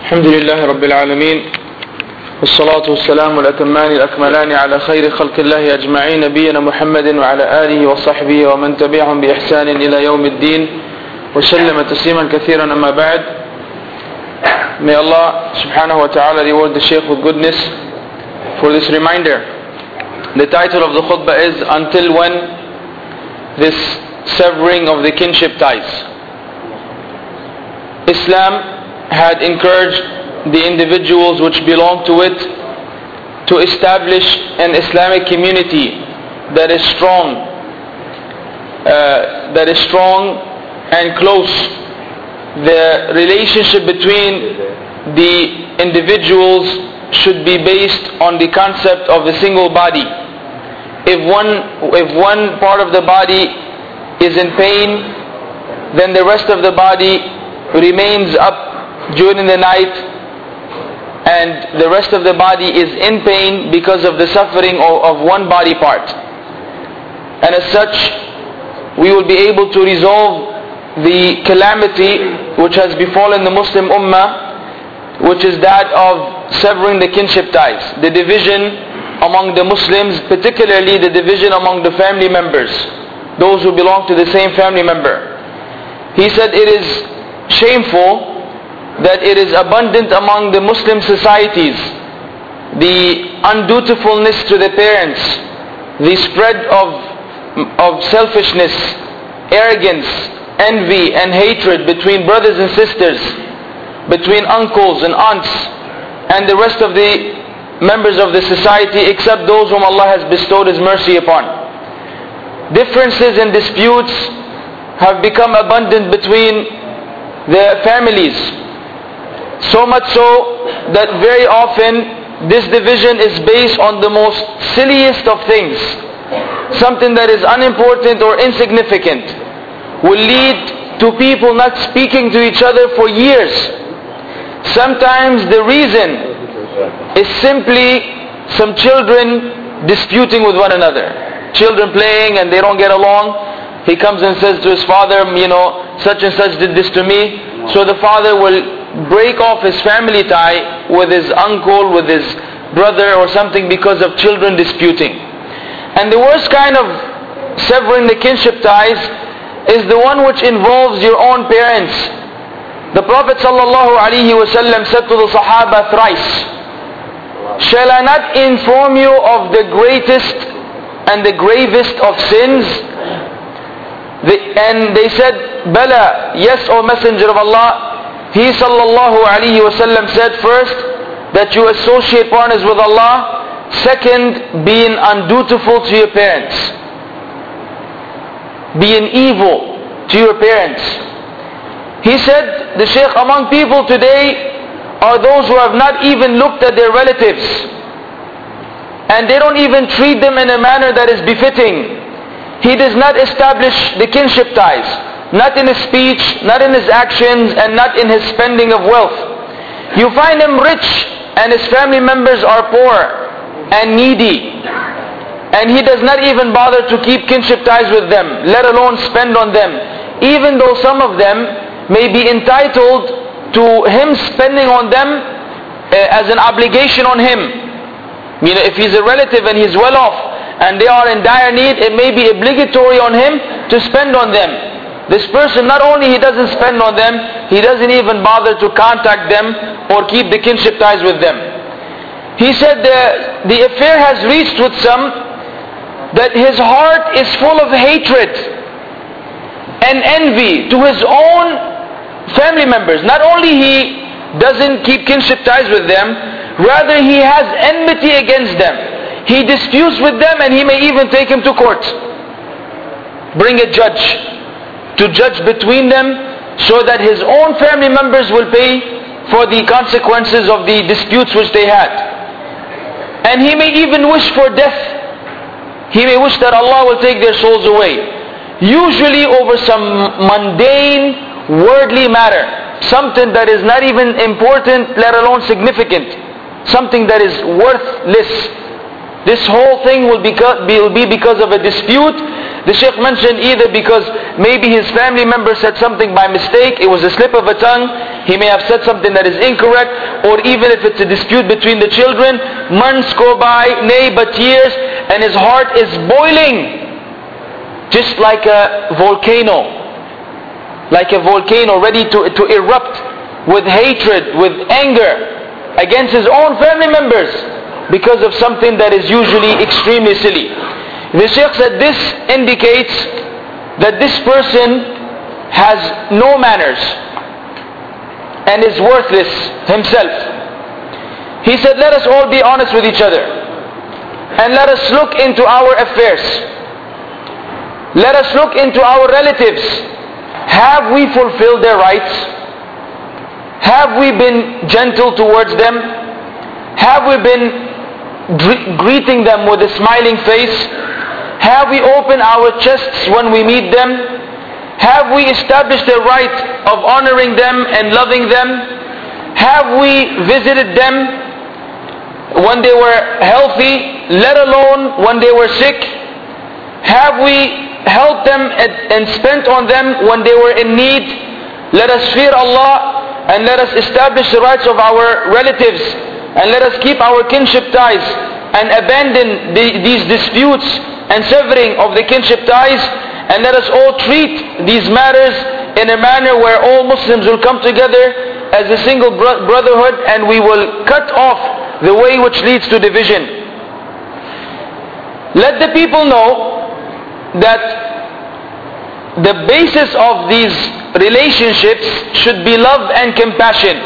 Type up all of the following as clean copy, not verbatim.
الحمد لله رب العالمين والصلاة والسلام الأتمان الأكملان على خير خلق الله أجمعين نبينا محمد وعلى آله وصحبه ومن تبعهم بإحسان إلى يوم الدين وسلم تسليما كثيرا. أما بعد. May Allah subhanahu wa ta'ala reward the Shaykh with goodness for this reminder. The title of the khutbah is Until When This Severing of the Kinship Ties. Islam had encouraged the individuals which belong to it to establish an Islamic community that is strong and close. The relationship between the individuals should be based on the concept of a single body. If one part of the body is in pain, then the rest of the body remains up during the night, and the rest of the body is in pain because of the suffering of one body part. And as such, we will be able to resolve the calamity which has befallen the Muslim Ummah, which is that of severing the kinship ties, the division among the Muslims, particularly the division among the family members, those who belong to the same family member. He said it is shameful that it is abundant among the Muslim societies, the undutifulness to the parents, the spread of selfishness, arrogance, envy and hatred between brothers and sisters, between uncles and aunts and the rest of the members of the society, except those whom Allah has bestowed His mercy upon. Differences and disputes have become abundant between the families, so much so that very often this division is based on the most silliest of things. Something that is unimportant or insignificant will lead to people not speaking to each other for years. Sometimes the reason is simply some children disputing with one another. Children playing and they don't get along. He comes and says to his father, such and such did this to me. So the father will break off his family tie with his uncle, with his brother or something because of children disputing. And the worst kind of severing the kinship ties is the one which involves your own parents. The Prophet ﷺ said to the Sahaba thrice, "Shall I not inform you of the greatest and the gravest of sins?" And they said, "Bala, yes, O Messenger of Allah." He ﷺ said, first, that you associate partners with Allah. Second, being undutiful to your parents, being evil to your parents. He said, the Shaykh, among people today are those who have not even looked at their relatives, and they don't even treat them in a manner that is befitting. He does not establish the kinship ties, not in his speech, not in his actions, and not in his spending of wealth. You find him rich and his family members are poor and needy, and he does not even bother to keep kinship ties with them, let alone spend on them, even though some of them may be entitled to him spending on them as an obligation on him. If he's a relative and he's well off and they are in dire need, it may be obligatory on him to spend on them. This person, not only he doesn't spend on them, he doesn't even bother to contact them or keep the kinship ties with them. He said the affair has reached with some that his heart is full of hatred and envy to his own family members. Not only he doesn't keep kinship ties with them, rather he has enmity against them. He disputes with them, and he may even take him to court, bring a judge to judge between them, so that his own family members will pay for the consequences of the disputes which they had. And he may even wish for death. He may wish that Allah will take their souls away, usually over some mundane, worldly matter, something that is not even important, let alone significant, something that is worthless. this whole thing will be because of a dispute. The Shaykh mentioned either because maybe his family member said something by mistake, it was a slip of a tongue, he may have said something that is incorrect, or even if it's a dispute between the children, months go by, nay but years, and his heart is boiling, just like a volcano. Like a volcano ready to erupt with hatred, with anger against his own family members because of something that is usually extremely silly. The Shaykh said this indicates that this person has no manners and is worthless himself. He said, let us all be honest with each other and let us look into our affairs. Let us look into our relatives. Have we fulfilled their rights? Have we been gentle towards them? Have we been greeting them with a smiling face? Have we opened our chests when we meet them? Have we established the right of honoring them and loving them? Have we visited them when they were healthy, let alone when they were sick? Have we helped them and spent on them when they were in need? Let us fear Allah and let us establish the rights of our relatives and let us keep our kinship ties and abandon these disputes and severing of the kinship ties, and let us all treat these matters in a manner where all Muslims will come together as a single brotherhood, and we will cut off the way which leads to division. Let the people know that the basis of these relationships should be love and compassion.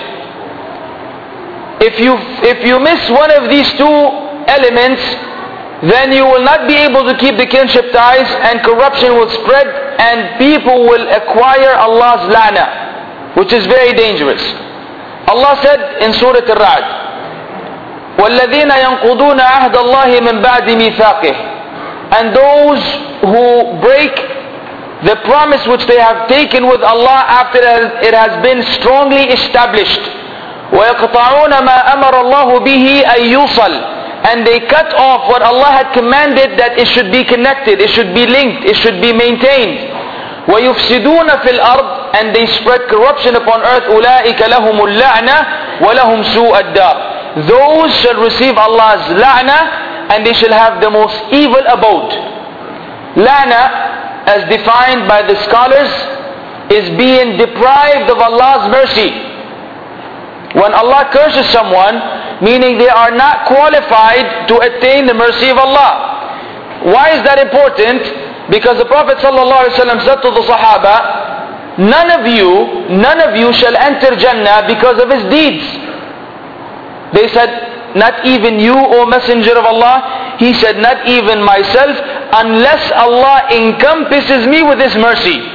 If you miss one of these two elements, then you will not be able to keep the kinship ties, and corruption will spread and people will acquire Allah's la'na, which is very dangerous. Allah said in Surah Al-Ra'd, وَالَّذِينَ يَنْقُضُونَ عَهْدَ اللَّهِ مِنْ بَعْدِ مِيثَاقِهِ, and those who break the promise which they have taken with Allah after it has been strongly established. وَيَقْطَعُونَ مَا أَمَرَ اللَّهُ بِهِ أَن يُوصَلْ, and they cut off what Allah had commanded that it should be connected, it should be linked, it should be maintained. وَيُفْسِدُونَ فِي الْأَرْضِ, and they spread corruption upon earth. أُولَٰئِكَ لَهُمُ اللَّعْنَةُ وَلَهُمْ سُوءَ الدَّارِ, those shall receive Allah's la'na and they shall have the most evil abode. La'na, as defined by the scholars, is being deprived of Allah's mercy. When Allah curses someone, meaning they are not qualified to attain the mercy of Allah. Why is that important? Because the Prophet ﷺ said to the Sahaba, none of you shall enter Jannah because of his deeds. They said, not even you, O Messenger of Allah? He said, not even myself, unless Allah encompasses me with his mercy.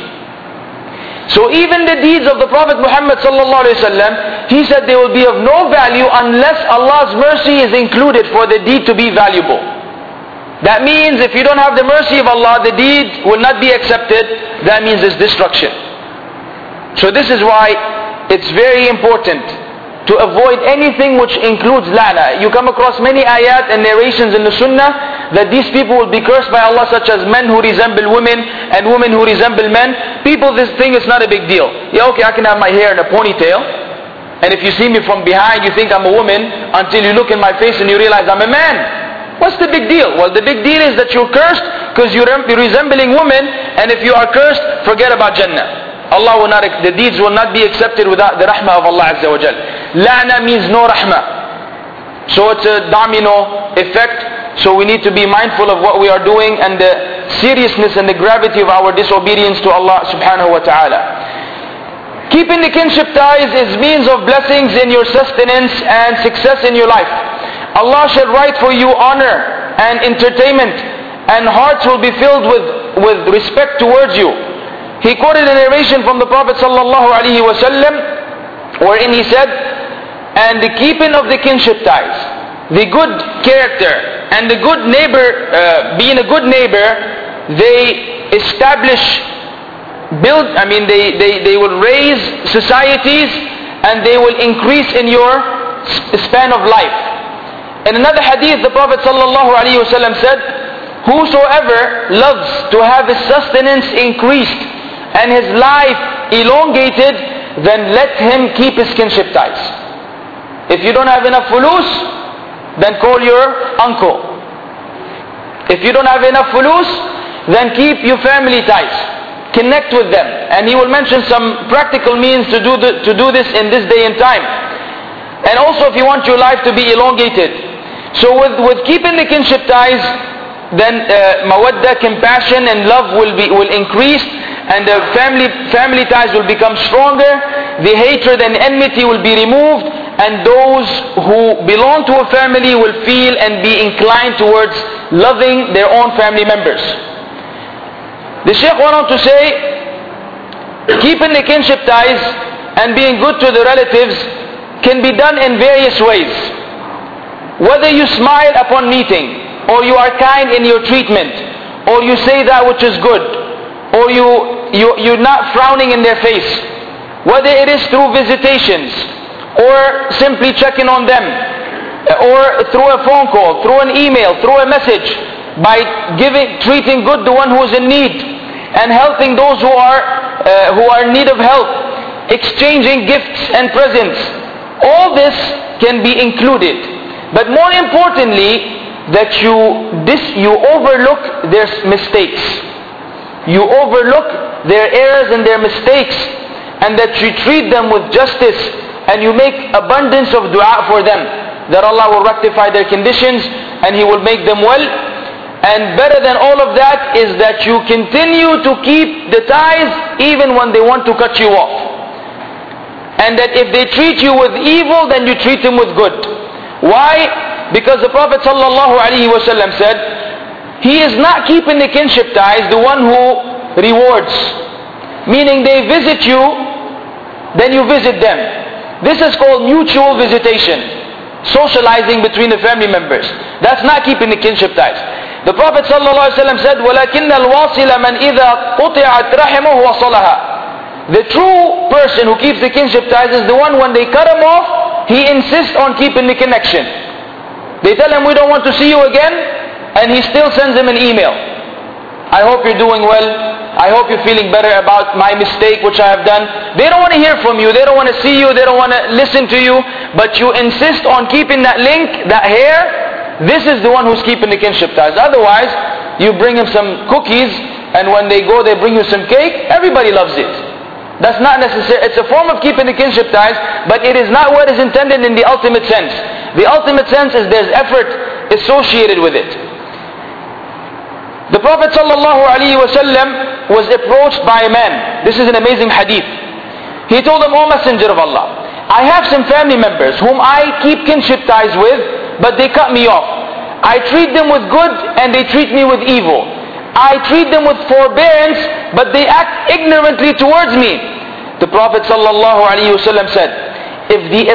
So even the deeds of the Prophet Muhammad ﷺ, he said they will be of no value unless Allah's mercy is included for the deed to be valuable. That means if you don't have the mercy of Allah, the deed will not be accepted. That means it's destruction. So this is why it's very important to avoid anything which includes la'na. You come across many ayat and narrations in the sunnah that these people will be cursed by Allah, such as men who resemble women and women who resemble men. People think it's not a big deal. Yeah, okay, I can have my hair in a ponytail, and if you see me from behind you think I'm a woman, until you look in my face and you realize I'm a man. What's the big deal? Well, the big deal is that you're cursed because you're resembling women, and if you are cursed, forget about Jannah. Allah will not, the deeds will not be accepted without the rahmah of Allah Azza wa Jal. La'na means no rahmah. So it's a domino effect. So we need to be mindful of what we are doing and the seriousness and the gravity of our disobedience to Allah subhanahu wa ta'ala. Keeping the kinship ties is means of blessings in your sustenance and success in your life. Allah shall write for you honor and entertainment, and hearts will be filled with respect towards you. He quoted a narration from the Prophet sallallahu alaihi wasallam wherein he said, and the keeping of the kinship ties, the good character and the good neighbor, being a good neighbor, they they will raise societies and they will increase in your span of life. In another hadith, the Prophet ﷺ said, whosoever loves to have his sustenance increased and his life elongated, then let him keep his kinship ties. If you don't have enough fulus, then call your uncle. If you don't have enough fulus, then keep your family ties. Connect with them. And he will mention some practical means to do this in this day and time. And also if you want your life to be elongated. So with keeping the kinship ties, then mawadda, compassion and love will increase, and the family ties will become stronger. The hatred and enmity will be removed, and those who belong to a family will feel and be inclined towards loving their own family members. The Shaykh went on to say, keeping the kinship ties and being good to the relatives can be done in various ways. Whether you smile upon meeting, or you are kind in your treatment, or you say that which is good, or you're not frowning in their face, whether it is through visitations, or simply checking on them, or through a phone call, through an email, through a message, by treating good the one who is in need, and helping those who are in need of help, exchanging gifts and presents. All this can be included. But more importantly, that you overlook their mistakes. You overlook their errors and their mistakes, and that you treat them with justice, and you make abundance of dua for them, that Allah will rectify their conditions and He will make them well. And better than all of that is that you continue to keep the ties even when they want to cut you off. And that if they treat you with evil, then you treat them with good. Why? Because the Prophet ﷺ said, he is not keeping the kinship ties the one who rewards. Meaning they visit you, then you visit them. This is called mutual visitation. Socializing between the family members. That's not keeping the kinship ties. The Prophet ﷺ said, وَلَكِنَّ الْوَاصِلَ مَنْ إِذَا قُطِعَتْ رَحِمُهُ وَصَلَهَا. The true person who keeps the kinship ties is the one when they cut him off, he insists on keeping the connection. They tell him, we don't want to see you again, and he still sends them an email. I hope you're doing well. I hope you're feeling better about my mistake which I have done. They don't want to hear from you. They don't want to see you. They don't want to listen to you. But you insist on keeping that link, that hair. This is the one who's keeping the kinship ties. Otherwise, you bring him some cookies, and when they go, they bring you some cake. Everybody loves it. That's not necessary. It's a form of keeping the kinship ties, but it is not what is intended in the ultimate sense. The ultimate sense is there's effort associated with it. The Prophet ﷺ was approached by a man. This is an amazing hadith. He told him, O Messenger of Allah, I have some family members whom I keep kinship ties with, but they cut me off. I treat them with good and they treat me with evil. I treat them with forbearance, but they act ignorantly towards me. The Prophet ﷺ said, if the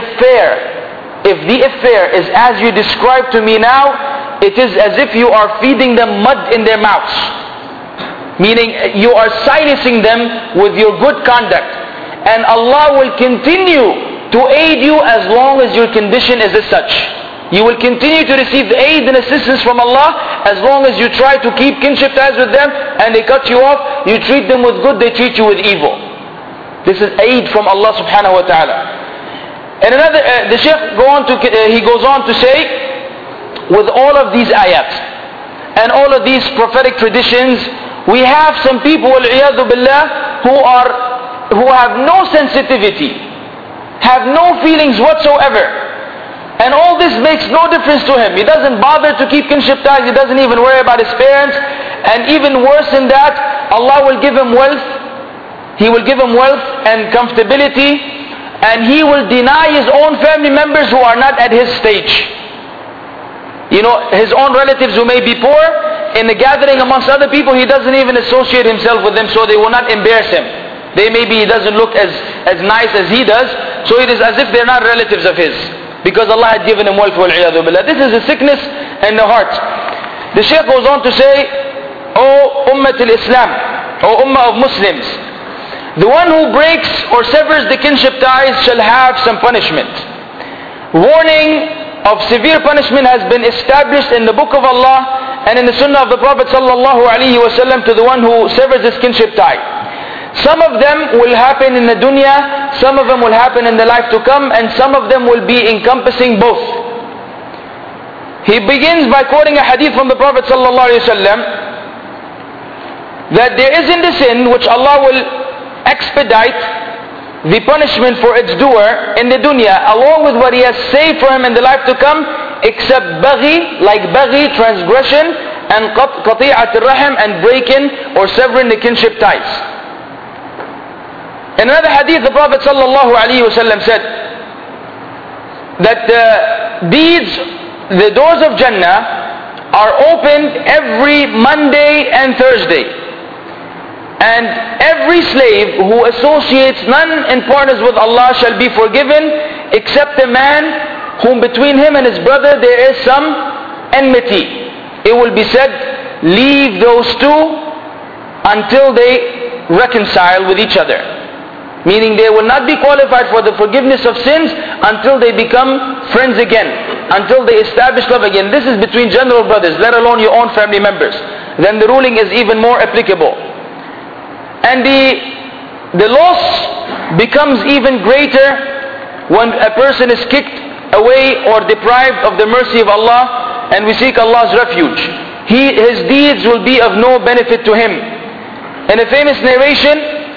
affair is as you described to me now, it is as if you are feeding them mud in their mouths. Meaning you are silencing them with your good conduct. And Allah will continue to aid you as long as your condition is as such. You will continue to receive the aid and assistance from Allah as long as you try to keep kinship ties with them and they cut you off. You treat them with good, they treat you with evil. This is aid from Allah subhanahu wa ta'ala. And another, the Shaykh goes on to say, with all of these ayat and all of these prophetic traditions, we have some people, wal-iyadhu billah, who have no sensitivity, have no feelings whatsoever. And all this makes no difference to him. He doesn't bother to keep kinship ties. He doesn't even worry about his parents. And even worse than that, Allah will give him wealth. He will give him wealth and comfortability. And he will deny his own family members who are not at his stage. You know, his own relatives who may be poor, in the gathering amongst other people, he doesn't even associate himself with them, so they will not embarrass him. He doesn't look as nice as he does, so it is as if they're not relatives of his. Because Allah had given him wealth, wal-'iyadhu billah. This is a sickness in the heart. The Shaykh goes on to say, O Ummah al-Islam, O Ummah of Muslims, the one who breaks or severs the kinship ties shall have some punishment. Warning of severe punishment has been established in the book of Allah and in the sunnah of the Prophet sallallahu alaihi wasallam to the one who severs his kinship tie. Some of them will happen in the dunya, some of them will happen in the life to come, and some of them will be encompassing both. He begins by quoting a hadith from the Prophet sallallahu alaihi wasallam that there isn't a sin which Allah will expedite the punishment for its doer in the dunya along with what he has saved for him in the life to come, except baghi, like baghi, transgression, and qati'at al-rahim, and breaking or severing the kinship ties. In another hadith, the Prophet sallallahu alaihi wasallam said that the doors of Jannah are opened every Monday and Thursday. And every slave who associates none in partners with Allah shall be forgiven, except a man whom between him and his brother there is some enmity. It will be said, leave those two until they reconcile with each other. Meaning they will not be qualified for the forgiveness of sins until they become friends again, until they establish love again. This is between general brothers, let alone your own family members. Then the ruling is even more applicable. And the loss becomes even greater when a person is kicked away or deprived of the mercy of Allah, and we seek Allah's refuge. His deeds will be of no benefit to him. In a famous narration,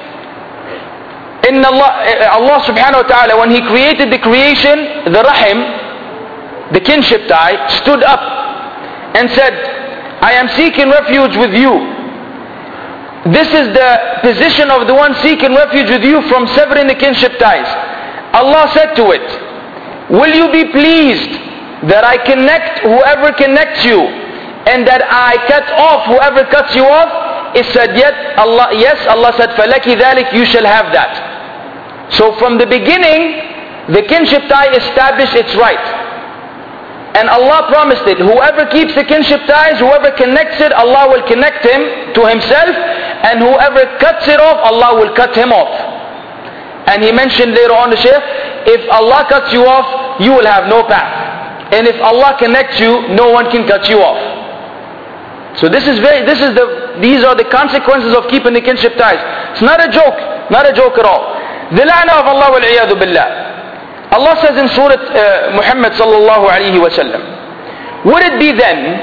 Allah subhanahu wa ta'ala, when He created the creation, the rahim, the kinship tie, stood up and said, I am seeking refuge with you. This is the position of the one seeking refuge with you from severing the kinship ties. Allah said to it, will you be pleased that I connect whoever connects you, and that I cut off whoever cuts you off? It said, yes. Allah said, فَلَكِ ذَلِكَ, you shall have that. So from the beginning, the kinship tie established its right. And Allah promised it. Whoever keeps the kinship ties, whoever connects it, Allah will connect him to Himself. And whoever cuts it off, Allah will cut him off. And He mentioned later on the Shaykh, if Allah cuts you off, you will have no path. And if Allah connects you, no one can cut you off. So these are the consequences of keeping the kinship ties. It's not a joke at all. The la'na of Allah wal-'iyadu billah. Allah says in Surah Muhammad sallallahu alayhi wa sallam, would it be then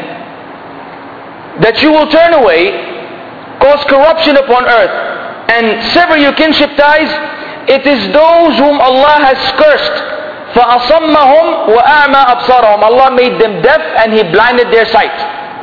that you will turn away, cause corruption upon earth, and sever your kinship ties? It is those whom Allah has cursed. فَأَصَمَّهُمْ وَأَعْمَى أَبْصَارَهُمْ. Allah made them deaf and He blinded their sight.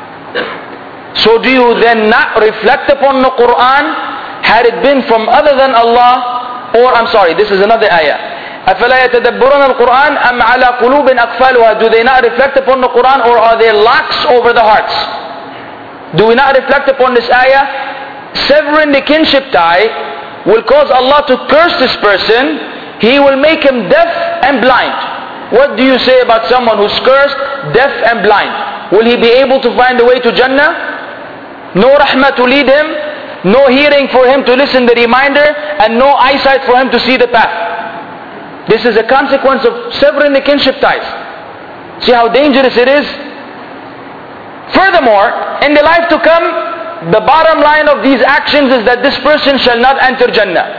So do you then not reflect upon the Quran? Had it been from other than Allah, or this is another ayah. أَفَلَا يَتَدَبُّرُونَ الْقُرْآنَ أَمْ عَلَى قُلُوبٍ أَقْفَالُهَا. Do they not reflect upon the Quran, or are there locks over the hearts? Do we not reflect upon this ayah? Severing the kinship tie will cause Allah to curse this person. He will make him deaf and blind. What do you say about someone who's cursed, deaf and blind? Will he be able to find the way to Jannah? No rahmah to lead him, no hearing for him to listen the reminder, and no eyesight for him to see the path. This is a consequence of severing the kinship ties. See how dangerous it is? Furthermore, in the life to come, the bottom line of these actions is that this person shall not enter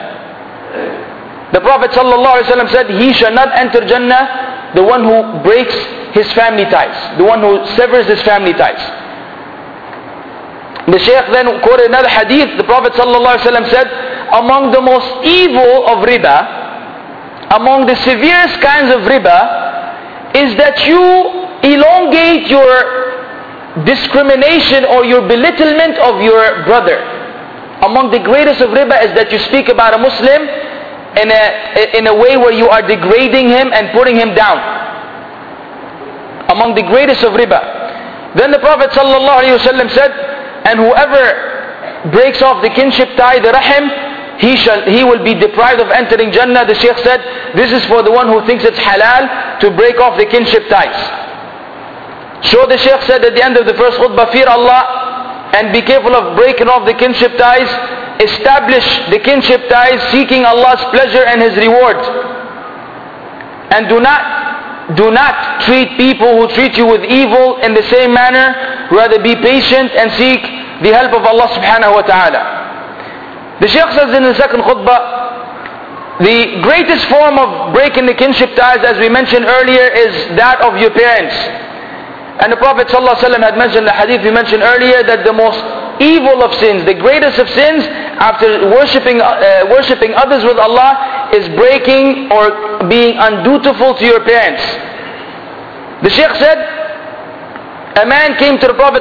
Jannah. The Prophet ﷺ said, he shall not enter Jannah, the one who breaks his family ties, the one who severs his family ties. The Shaykh then quoted another hadith. The Prophet ﷺ said, among the most evil of riba, among the severest kinds of riba, is that you elongate your discrimination or your belittlement of your brother. Among the greatest of riba is that you speak about a Muslim in a way where you are degrading him and putting him down. Among the greatest of riba. Then the Prophet ﷺ said, and whoever breaks off the kinship tie, the rahim, he will be deprived of entering Jannah. The Shaykh said, this is for the one who thinks it's halal to break off the kinship ties. So the Shaykh said at the end of the first khutbah, fear Allah and be careful of breaking off the kinship ties. Establish the kinship ties seeking Allah's pleasure and His reward. And do not do not treat people who treat you with evil in the same manner. Rather be patient and seek the help of Allah subhanahu wa ta'ala. The Shaykh says in the second khutbah, the greatest form of breaking the kinship ties, as we mentioned earlier, is that of your parents. And the Prophet ﷺ had mentioned the hadith we mentioned earlier, that the most evil of sins, the greatest of sins, after worshipping others with Allah, is breaking or being undutiful to your parents. The Shaykh said, a man came to the Prophet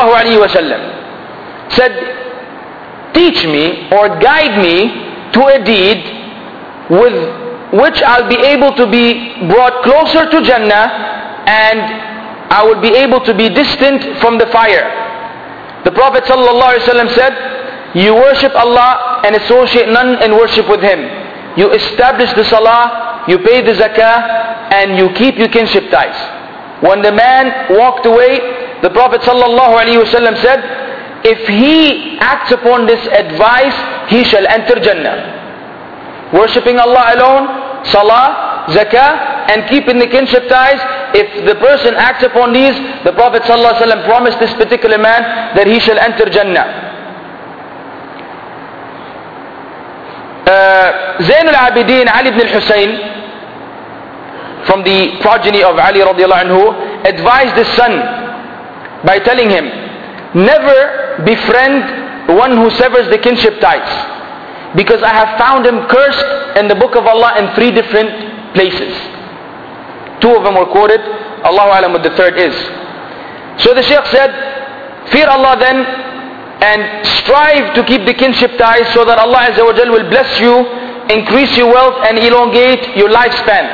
ﷺ, said, teach me or guide me to a deed with which I'll be able to be brought closer to Jannah and I will be able to be distant from the fire. The Prophet ﷺ said, you worship Allah and associate none in worship with Him. You establish the salah, you pay the zakah, and you keep your kinship ties. When the man walked away, the Prophet ﷺ said, if he acts upon this advice, he shall enter Jannah. Worshipping Allah alone, salah, zakah, and keeping the kinship ties. If the person acts upon these, the Prophet ﷺ promised this particular man that he shall enter Jannah. Zayn al-Abidin Ali ibn al-Husayn, from the progeny of Ali radiallahu anhu, advised his son by telling him, never befriend one who severs the kinship ties, because I have found him cursed in the book of Allah in 3 different places. 2 of them were quoted. Allahu alam what the third is. So the Shaykh said, fear Allah then and strive to keep the kinship ties so that Allah Azza wa Jal will bless you, increase your wealth and elongate your lifespan.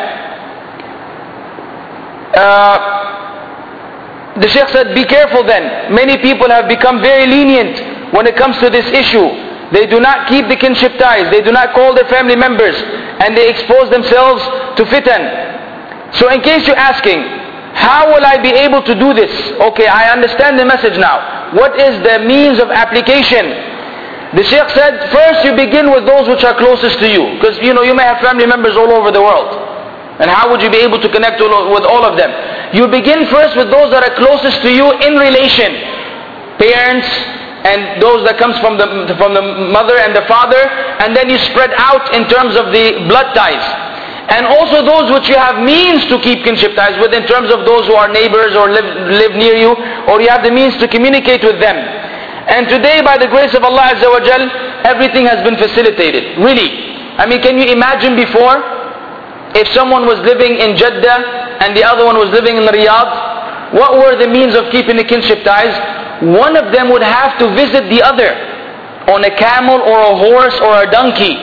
The Shaykh said, be careful then. Many people have become very lenient when it comes to this issue. They do not keep the kinship ties. They do not call their family members, and they expose themselves to fitan. So in case you're asking, how will I be able to do this? Okay, I understand the message now. What is the means of application? The Shaykh said, first you begin with those which are closest to you. Because you may have family members all over the world. And how would you be able to connect with all of them? You begin first with those that are closest to you in relation. Parents, and those that comes from the mother and the father. And then you spread out in terms of the blood ties. And also those which you have means to keep kinship ties with, in terms of those who are neighbors or live near you, or you have the means to communicate with them. And today, by the grace of Allah Azza wa Jal, everything has been facilitated. Really. I mean, can you imagine before, if someone was living in Jeddah and the other one was living in Riyadh, what were the means of keeping the kinship ties? One of them would have to visit the other on a camel or a horse or a donkey.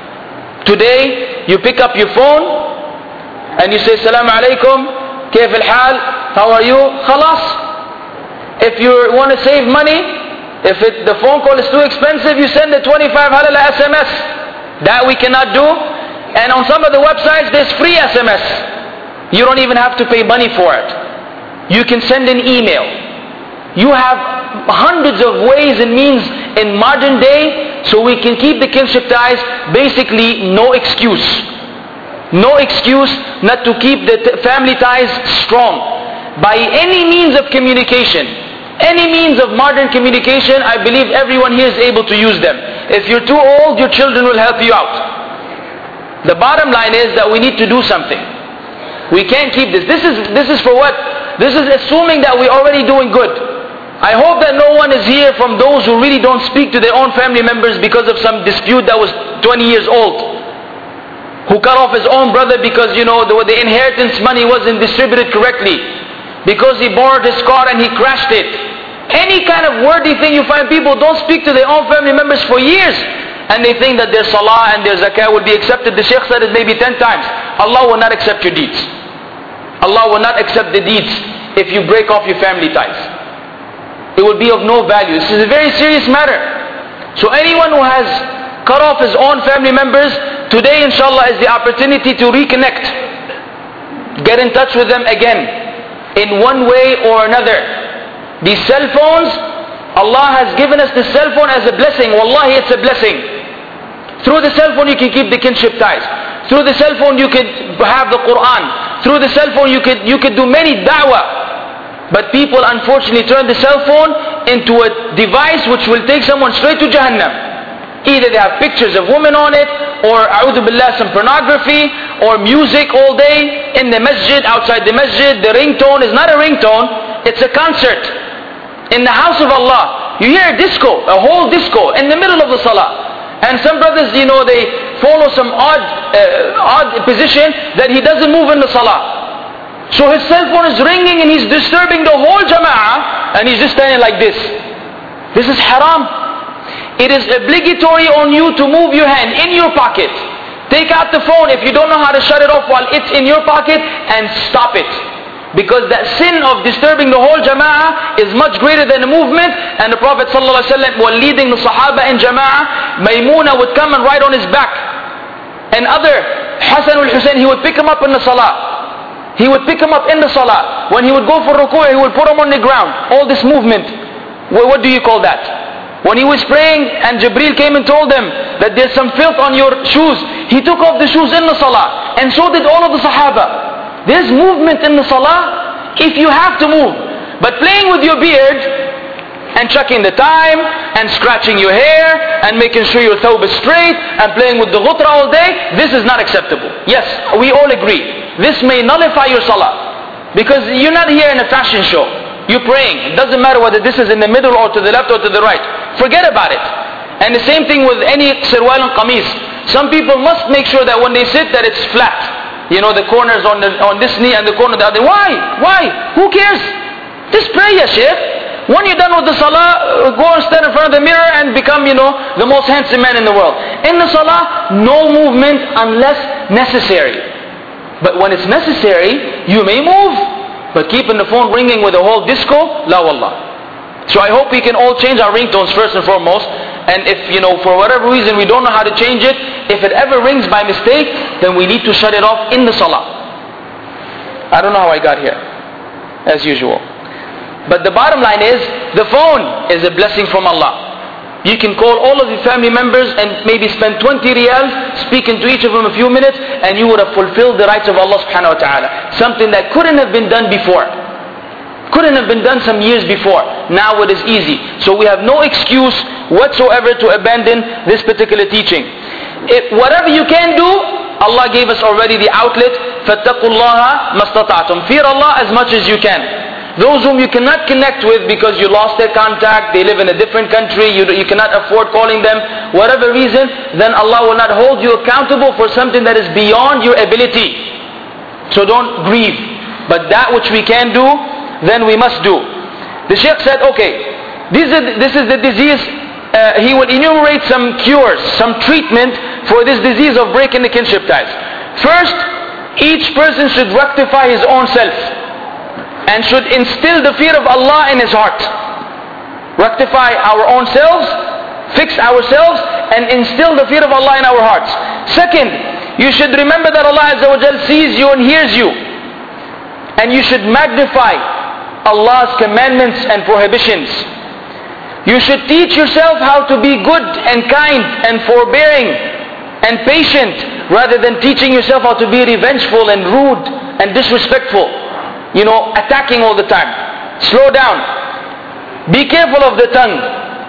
Today, you pick up your phone and you say, Assalamu alaikum, kayf al-hal, how are you? Khalas. If you want to save money, if the phone call is too expensive, you send a 25 halala SMS. That we cannot do. And on some of the websites, there's free SMS. You don't even have to pay money for it. You can send an email. You have hundreds of ways and means in modern day, so we can keep the kinship ties. Basically, no excuse. No excuse not to keep the family ties strong. By any means of communication, any means of modern communication, I believe everyone here is able to use them. If you're too old, your children will help you out. The bottom line is that we need to do something. We can't keep this. This is for what? This is assuming that we're already doing good. I hope that no one is here from those who really don't speak to their own family members because of some dispute that was 20 years old. Who cut off his own brother because, the inheritance money wasn't distributed correctly. Because he borrowed his car and he crashed it. Any kind of worthy thing you find, people don't speak to their own family members for years. And they think that their salah and their zakah will be accepted. The Shaykh said it maybe 10 times. Allah will not accept your deeds. Allah will not accept the deeds if you break off your family ties. It will be of no value. This is a very serious matter. So anyone who has cut off his own family members, today inshallah is the opportunity to reconnect. Get in touch with them again, in one way or another. These cell phones, Allah has given us the cell phone as a blessing. Wallahi, it's a blessing. Through the cell phone you can keep the kinship ties. Through the cell phone you can have the Quran. through the cell phone you could do many da'wah. But people unfortunately turn the cell phone into a device which will take someone straight to Jahannam. Either they have pictures of women on it, or a'udhu billah, some pornography, or music all day in the masjid, outside the masjid. The ringtone is not a ringtone, it's a concert. In the house of Allah, you hear a disco, a whole disco, in the middle of the salah. And some brothers, they follow some odd position that he doesn't move in the salah. So his cell phone is ringing and he's disturbing the whole jama'ah, and he's just standing like this. This is haram. It is obligatory on you to move your hand in your pocket. Take out the phone if you don't know how to shut it off while it's in your pocket, and stop it. Because that sin of disturbing the whole jama'ah is much greater than the movement. And the Prophet ﷺ, while leading the Sahaba in jama'ah, Maymuna would come and ride on his back. And Hassan al-Hussein, he would pick him up in the salah. He would pick him up in the salah. When he would go for ruku', he would put him on the ground. All this movement. What do you call that? When he was praying and Jibreel came and told him that there's some filth on your shoes, he took off the shoes in the salah. And so did all of the Sahaba. There's movement in the salah if you have to move. But playing with your beard and checking the time and scratching your hair and making sure your thawb is straight and playing with the ghutra all day, this is not acceptable. Yes, we all agree. This may nullify your salah. Because you're not here in a fashion show. You're praying. It doesn't matter whether this is in the middle or to the left or to the right. Forget about it. And the same thing with any sirwal and qamis. Some people must make sure that when they sit that it's flat. The corners on this knee and the corner on the other. Why? Who cares? Just pray, ya Shaykh. When you're done with the salah, go and stand in front of the mirror and become, the most handsome man in the world. In the salah, no movement unless necessary. But when it's necessary, you may move. But keeping the phone ringing with a whole disco, la wallah. So I hope we can all change our ringtones first and foremost. And if, for whatever reason we don't know how to change it, if it ever rings by mistake, then we need to shut it off in the salah. I don't know how I got here, as usual. But the bottom line is, the phone is a blessing from Allah. You can call all of your family members and maybe spend 20 riyals speaking to each of them a few minutes, and you would have fulfilled the rights of Allah subhanahu wa ta'ala. Something that couldn't have been done before. Couldn't have been done some years before. Now it is easy. So we have no excuse whatsoever to abandon this particular teaching. Whatever you can do, Allah gave us already the outlet. فَاتَّقُوا اللَّهَ مَا اسْتَطَعْتُمْ. Fear Allah as much as you can. Those whom you cannot connect with because you lost their contact, they live in a different country, you cannot afford calling them, whatever reason, then Allah will not hold you accountable for something that is beyond your ability. So don't grieve. But that which we can do, then we must do. The Shaykh said, okay, this is the disease. He will enumerate some cures, some treatment for this disease of breaking the kinship ties. First, each person should rectify his own self. And should instill the fear of Allah in his heart. Rectify our own selves, fix ourselves, and instill the fear of Allah in our hearts. Second, you should remember that Allah Azza wa Jal sees you and hears you. And you should magnify Allah's commandments and prohibitions. You should teach yourself how to be good and kind and forbearing and patient, rather than teaching yourself how to be revengeful and rude and disrespectful. Attacking all the time. Slow down. Be careful of the tongue.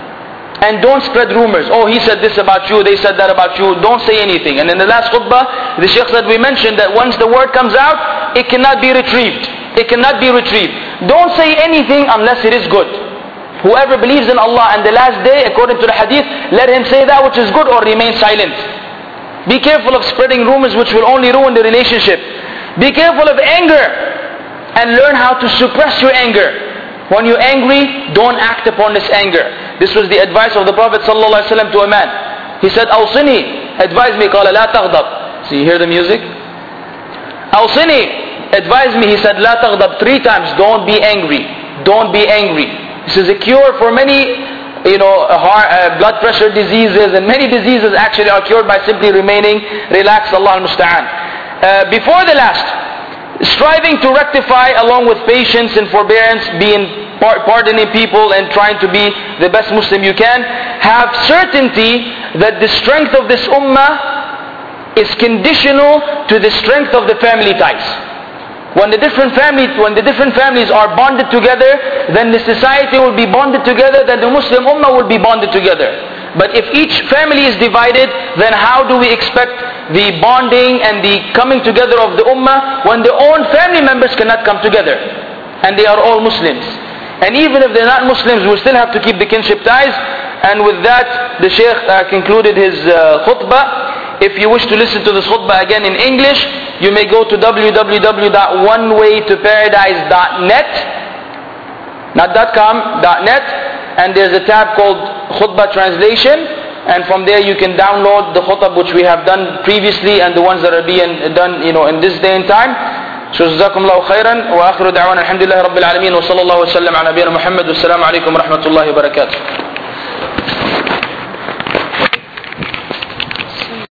And don't spread rumors. Oh, he said this about you, they said that about you. Don't say anything. And in the last khutbah, the Shaykh said, we mentioned that once the word comes out, it cannot be retrieved. It cannot be retrieved. Don't say anything unless it is good. Whoever believes in Allah and the last day, according to the hadith, let him say that which is good or remain silent. Be careful of spreading rumors which will only ruin the relationship. Be careful of anger. And learn how to suppress your anger. When you're angry, don't act upon this anger. This was the advice of the Prophet ﷺ to a man. He said, Awsini, advise me. قال لا تغضب. So you hear the music? Awsini, advise me. He said, لا تغضب 3 times. Don't be angry. Don't be angry. This is a cure for many, blood pressure diseases, and many diseases actually are cured by simply remaining relaxed. Allah al-Musta'an. Before the last, striving to rectify along with patience and forbearance, pardoning people and trying to be the best Muslim you can, have certainty that the strength of this ummah is conditional to the strength of the family ties. When the different families are bonded together, then the society will be bonded together, then the Muslim Ummah will be bonded together. But if each family is divided, then how do we expect the bonding and the coming together of the Ummah when their own family members cannot come together? And they are all Muslims. And even if they're not Muslims, we still have to keep the kinship ties. And with that, the Shaykh concluded his khutbah. If you wish to listen to this khutbah again in English, you may go to www.onewaytoparadise.net, not .com, .net, and there's a tab called khutbah translation, and from there you can download the khutbah which we have done previously and the ones that are being done, in this day and time. So جزاكم الله خيرا وآخر دعوانا الحمد لله رب العالمين وصلى الله وسلم على نبينا محمد والسلام عليكم ورحمة الله وبركاته.